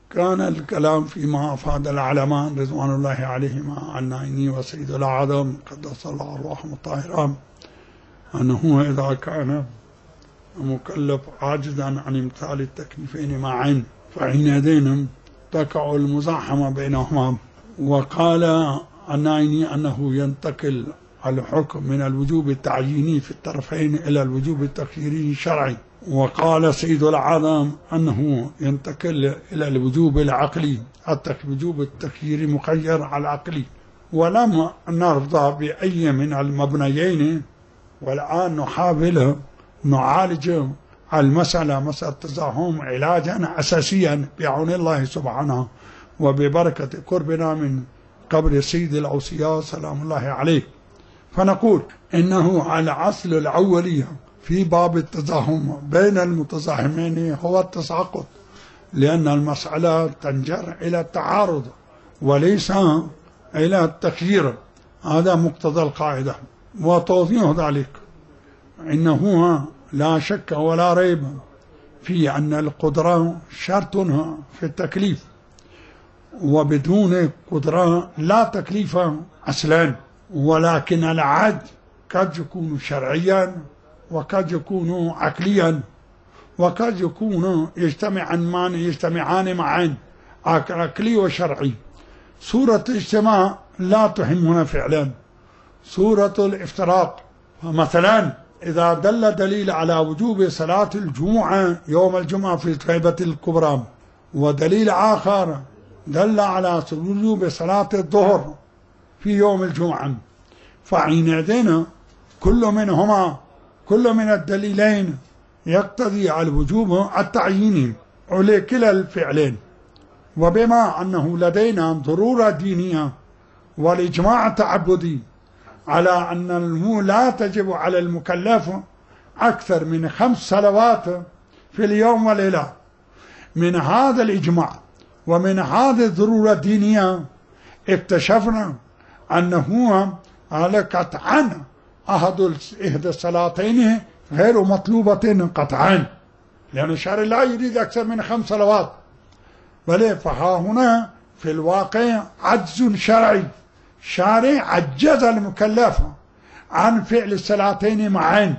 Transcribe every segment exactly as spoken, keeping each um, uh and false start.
كان الكلام فيما أفاد العلمان رضوان الله عليهما النايني وسيد الأعظم قدس الله أرواحهم الطاهرة أنه إذا كان مكلف عاجزا عن امتثال التكليفين معا فحينئذ تقع المزاحمة بينهما. وقال النايني أنه ينتقل الحكم من الوجوب التعييني في الطرفين إلى الوجوب التخييري الشرعي. وقال سيد الأعظم أنه ينتقل إلى الوجوب العقلي، الوجوب التخييري مخير على العقلي. ولم نرضى بأي من المبنيين، والآن نحاول نعالج المسألة مسألة التزاحم علاجا أساسيا بعون الله سبحانه وببركة قربنا من قبر سيد الأوصياء سلام الله عليه. فنقول إنه على الأصل الأولي في باب التزاحم بين المتزاحمين هو التساقط، لأن المسألة تنجر إلى التعارض وليس إلى التخيير. هذا مقتضى القاعدة. وتوضيح ذلك إنه لا شك ولا ريب في أن القدرة شرط في التكليف، وبدون قدرة لا تكليف أصلا. ولكن العجز قد يكون شرعيا وقد يكون عقليا وقد يكون يجتمعان معا يجتمعان معا عقلي وشرعي. صورة الاجتماع لا تهمنا فعلا، صورة الافتراق. فمثلا إذا دل دليل على وجوب صلاة الجمعة يوم الجمعة في الغيبة الكبرى، ودليل آخر دل على وجوب صلاة الظهر في يوم الجمعة، فحينئذ كل منهما كل من الدليلين يقتضي الوجوب التعييني لكلا الفعلين. وبما أنه لدينا ضرورة دينية والإجماع تعبدي على أن لا تجب على المكلف أكثر من خمس صلوات في اليوم والليلة، من هذا الإجماع ومن هذه الضرورة الدينية اكتشفنا أنه على قطعا أحد إحدى الصلاتين غير مطلوبة قطعا، لأن الشارع لا يريد أكثر من خمس صلوات. بل فها هنا في الواقع عجز شرعي، شارع عجز المكلف عن فعل الصلاتين معا،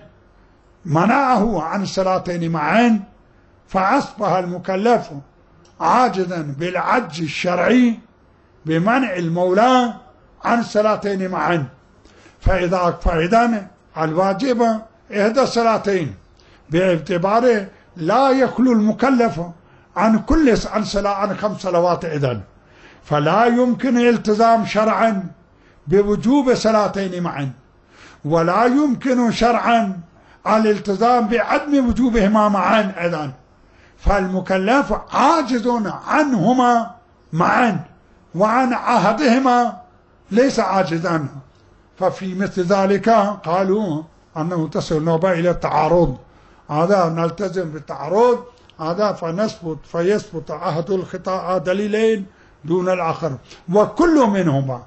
منعه عن الصلاتين معا، فأصبح المكلف عاجزا بالعجز الشرعي بمنع المولى عن الصلاتين معا. فإذا فإذا الواجب إحدى الصلاتين، باعتباره لا يخلو المكلف عن كل عن صلاة عن خمس صلوات، إذن فلا يمكن الالتزام شرعا بوجوب صلاتين معا، ولا يمكن شرعا الالتزام بعدم وجوبهما معا. إذن فالمكلف عاجز عنهما معا، وعن عهدهما ليس عاجزا. ففي مثل ذلك قالوا أنه تصل النوبة إلى التعارض، هذا نلتزم بالتعارض هذا فنثبت فيثبت عهد الخطاء دليلين دون الآخر، وكل منهما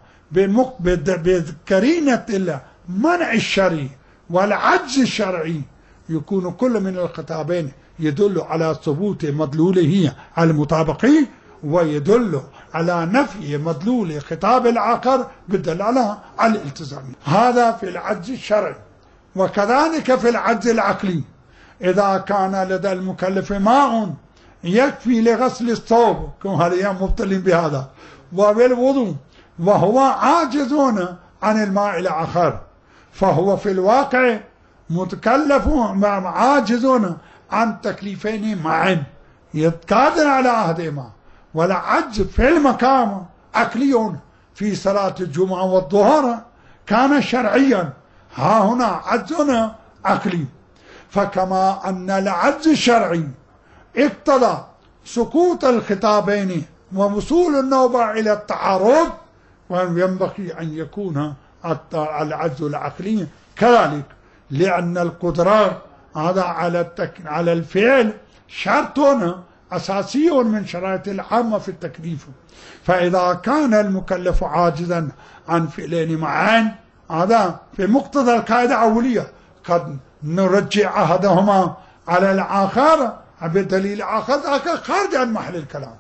بكرينة المنع الشرعي والعجز الشرعي يكون كل من الخطابين يدل على ثبوت مدلوله المطابقي، ويدل على نفي مدلول خطاب الآخر بالدلالة على الالتزام. هذا في العجز الشرعي. وكذلك في العجز العقلي، إذا كان لدى المكلف ماء يكفي لغسل الثوب كما اليوم مبتلين بهذا وبالوضوء، وهو عاجز عن الماء الآخر، فهو في الواقع متكلف عاجز عن تكليفين معا يتقادر على عهدهما. والعجز في المقام عقلي في صلاة الجمعة والظهر كان شرعيا، ها هنا عجز عقلي. فكما أن العجز الشرعي اقتضى سقوط الخطابين ووصول النوبة إلى التعارض، وينبغي أن يكون العجز العقلي كذلك، لأن القدرة هذا على التك... على الفعل شرط أساسي من شرائط العامة في التكليف. فإذا كان المكلف عاجزا عن فعلين معا، هذا في مقتضى القاعدة الأولية قد نرجع أحدهما على الآخر بدليل آخر خارج عن محل الكلام.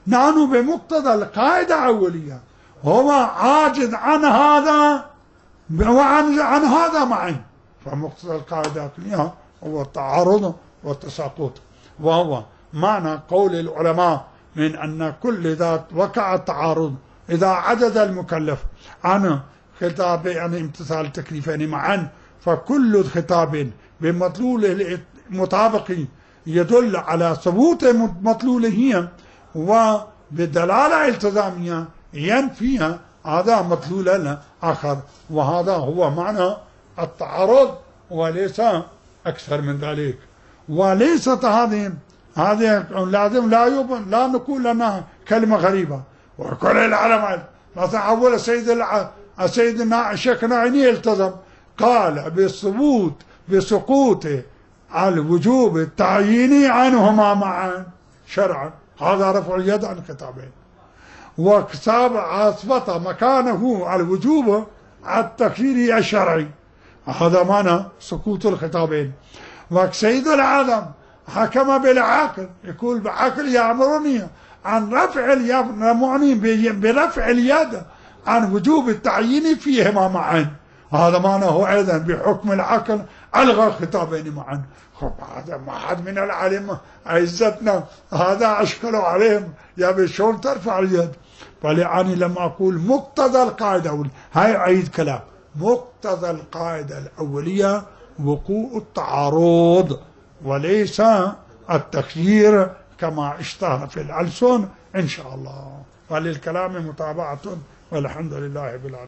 نحن بمقتضى القاعدة الأولية هو عاجز عن هذا وعن عن هذا معا، فمقتضى القاعدة الأولية هو التعارض والتساقط، وهو معنى قول العلماء من أن كل ذات وقع التعارض إذا عجز المكلف عن خطاب يعني امتثال التكليفين معا، فكل خطاب بمطلوله المطابق يدل على ثبوت مطلوله وبدلالة التزامية ينفيها هذا مطلول آخر، وهذا هو معنى التعارض وليس أكثر من ذلك. وليست هذه هذه لازم لا يب... لا نقول لنا كلمة غريبة، وكل العلماء مثلا أول السيد سيدنا شيخنا عيني التزم قال بالثبوت بسقوط الوجوب التعييني عنهما معا شرعا، هذا رفع اليد عن خطابين، وكتاب أثبت مكانه الوجوب التخييري الشرعي، هذا معنى سقوط الخطابين. وسيد العالم حكم بالعقل، يقول بعقل يأمرني عن رفع اليد، معني برفع اليد عن وجوب التعيين فيهما معا، هذا معنى هو أيضا بحكم العقل ألغى خطابين معا. هذا ما حد من العلم عزتنا هذا أشكلوا عليهم يا شلون ترفع اليد. فلعني لما أقول مقتضى القاعدة الأولية، هاي أعيد كلام، مقتضى القاعدة الأولية وقوع التعارض وليس التخيير كما اشتهر في الألسن إن شاء الله. وللكلام متابعة والحمد لله بالعالمين.